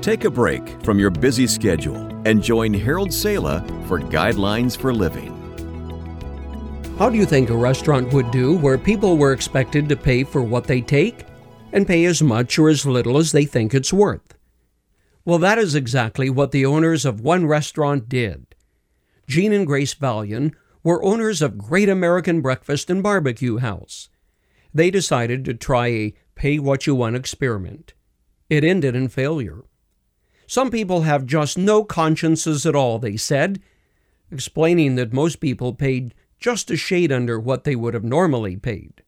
Take a break from your busy schedule and join Harold Sala for Guidelines for Living. How do you think a restaurant would do where people were expected to pay for what they take and pay as much or as little as they think it's worth? Well, that is exactly what the owners of one restaurant did. Gene and Grace Valian were owners of Great American Breakfast and Barbecue House. They decided to try a pay-what-you-want experiment. It ended in failure. Some people have just no consciences at all, they said, explaining that most people paid just a shade under what they would have normally paid.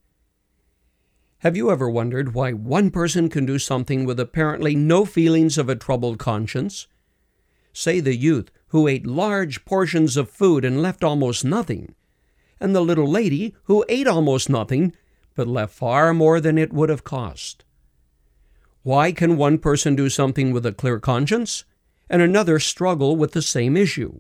Have you ever wondered why one person can do something with apparently no feelings of a troubled conscience? Say the youth who ate large portions of food and left almost nothing, and the little lady who ate almost nothing but left far more than it would have cost. Why can one person do something with a clear conscience and another struggle with the same issue?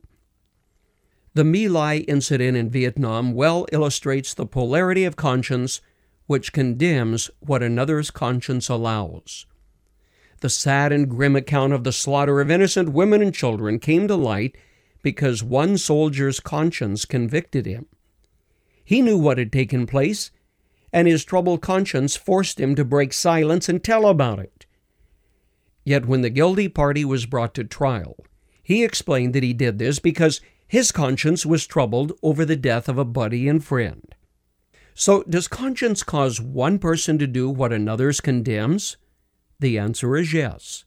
The My Lai incident in Vietnam well illustrates the polarity of conscience which condemns what another's conscience allows. The sad and grim account of the slaughter of innocent women and children came to light because one soldier's conscience convicted him. He knew what had taken place, and his troubled conscience forced him to break silence and tell about it. Yet when the guilty party was brought to trial, he explained that he did this because his conscience was troubled over the death of a buddy and friend. So, does conscience cause one person to do what another's condemns? The answer is yes.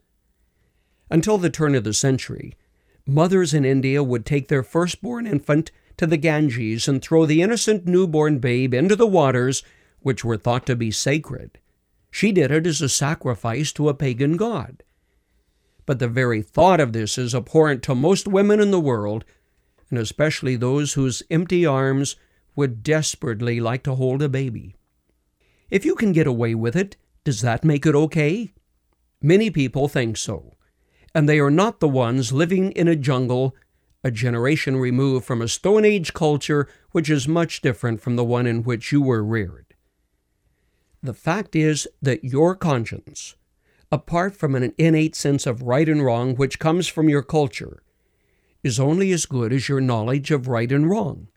Until the turn of the century, mothers in India would take their firstborn infant to the Ganges and throw the innocent newborn babe into the waters which were thought to be sacred. She did it as a sacrifice to a pagan god. But the very thought of this is abhorrent to most women in the world, and especially those whose empty arms would desperately like to hold a baby. If you can get away with it, does that make it okay? Many people think so, and they are not the ones living in a jungle, a generation removed from a Stone Age culture which is much different from the one in which you were reared. The fact is that your conscience, apart from an innate sense of right and wrong which comes from your culture, is only as good as your knowledge of right and wrong.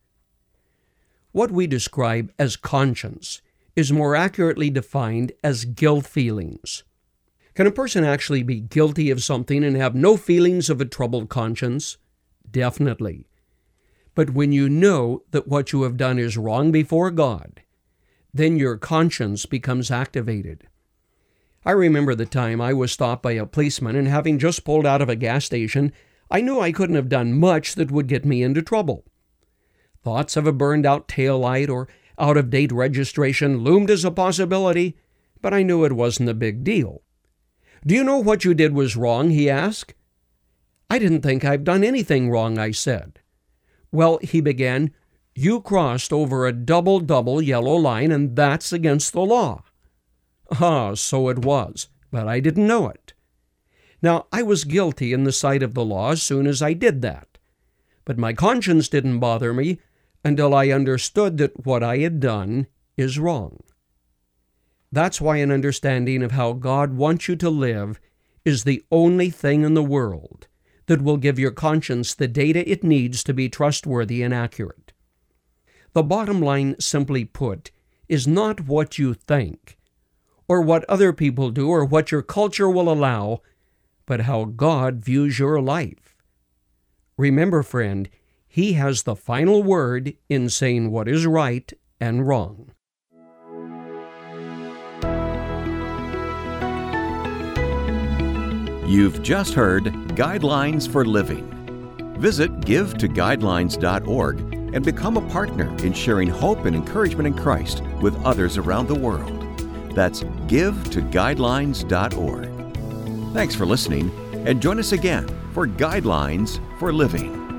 What we describe as conscience is more accurately defined as guilt feelings. Can a person actually be guilty of something and have no feelings of a troubled conscience? Definitely. But when you know that what you have done is wrong before God, then your conscience becomes activated. I remember the time I was stopped by a policeman, and having just pulled out of a gas station, I knew I couldn't have done much that would get me into trouble. Thoughts of a burned-out taillight or out-of-date registration loomed as a possibility, but I knew it wasn't a big deal. "Do you know what you did was wrong?" he asked. "I didn't think I've done anything wrong," I said. "Well," he began, "you crossed over a double yellow line, and that's against the law." Ah, so it was, but I didn't know it. Now, I was guilty in the sight of the law as soon as I did that, but my conscience didn't bother me until I understood that what I had done is wrong. That's why an understanding of how God wants you to live is the only thing in the world that will give your conscience the data it needs to be trustworthy and accurate. The bottom line, simply put, is not what you think, or what other people do, or what your culture will allow, but how God views your life. Remember, friend, He has the final word in saying what is right and wrong. You've just heard Guidelines for Living. Visit givetoguidelines.org and become a partner in sharing hope and encouragement in Christ with others around the world. That's givetoguidelines.org. Thanks for listening, and join us again for Guidelines for Living.